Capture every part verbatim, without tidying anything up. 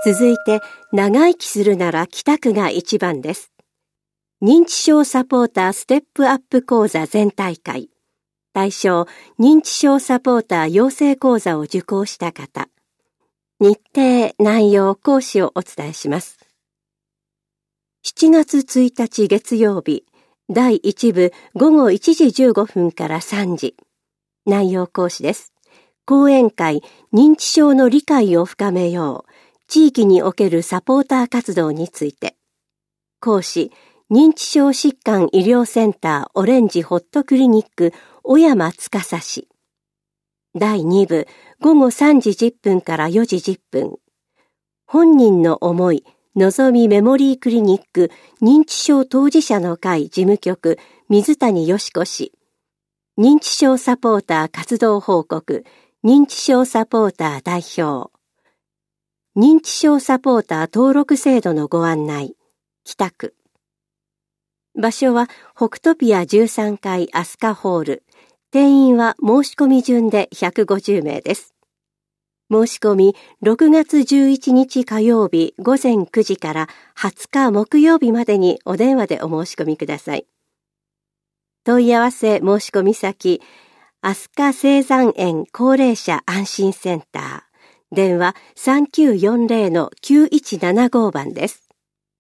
続いて、長生きするなら北区が一番です。認知症サポーターステップアップ講座全大会。対象、認知症サポーター養成講座を受講した方。日程、内容、講師をお伝えします。しちがつついたち月曜日、だいいち部ごごいちじじゅうごふんからさんじ。内容講師です。講演会、認知症の理解を深めよう。地域におけるサポーター活動について。講師、認知症疾患医療センターオレンジホットクリニック小山司氏。だいに部ごごさんじじゅっぷんからよじじゅっぷん。本人の思い、のぞみメモリークリニック認知症当事者の会事務局水谷よし子氏。認知症サポーター活動報告、認知症サポーター代表。認知症サポーター登録制度のご案内、北区。場所は北トピアじゅうさんかい飛鳥ホール。定員は申し込み順でひゃくごじゅうめいです。申し込みろくがつじゅういちにち火曜日ごぜんくじからはつか木曜日までにお電話でお申し込みください。問い合わせ申し込み先、飛鳥青山園高齢者安心センター。電話 さんきゅうよんぜろのきゅういちななご 番です。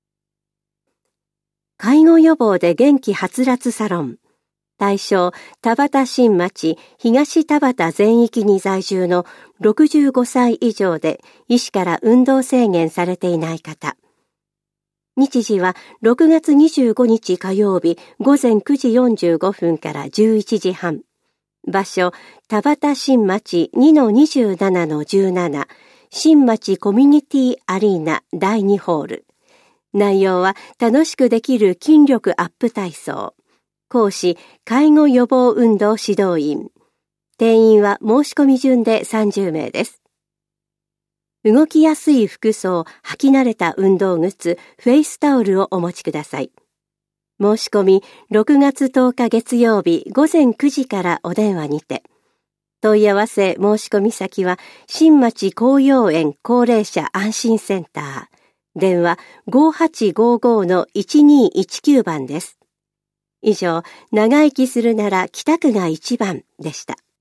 介護予防で元気はつらつサロン。対象、田端新町、東田端全域に在住のろくじゅうごさい以上で医師から運動制限されていない方。日時はろくがつにじゅうごにち火曜日ごぜんくじよんじゅうごふんからじゅういちじはん。場所、田端新町 にのにじゅうななのじゅうなな、新町コミュニティアリーナだいにホール。内容は楽しくできる筋力アップ体操。講師、介護予防運動指導員。定員は申し込み順でさんじゅうめいです。動きやすい服装、履き慣れた運動靴、フェイスタオルをお持ちください。申し込みろくがつとおか月曜日ごぜんくじからお電話にて。問い合わせ申し込み先は新町紅葉園高齢者安心センター。電話 ごはちごごのいちにいちきゅう 番です。以上、長生きするなら北区が一番でした。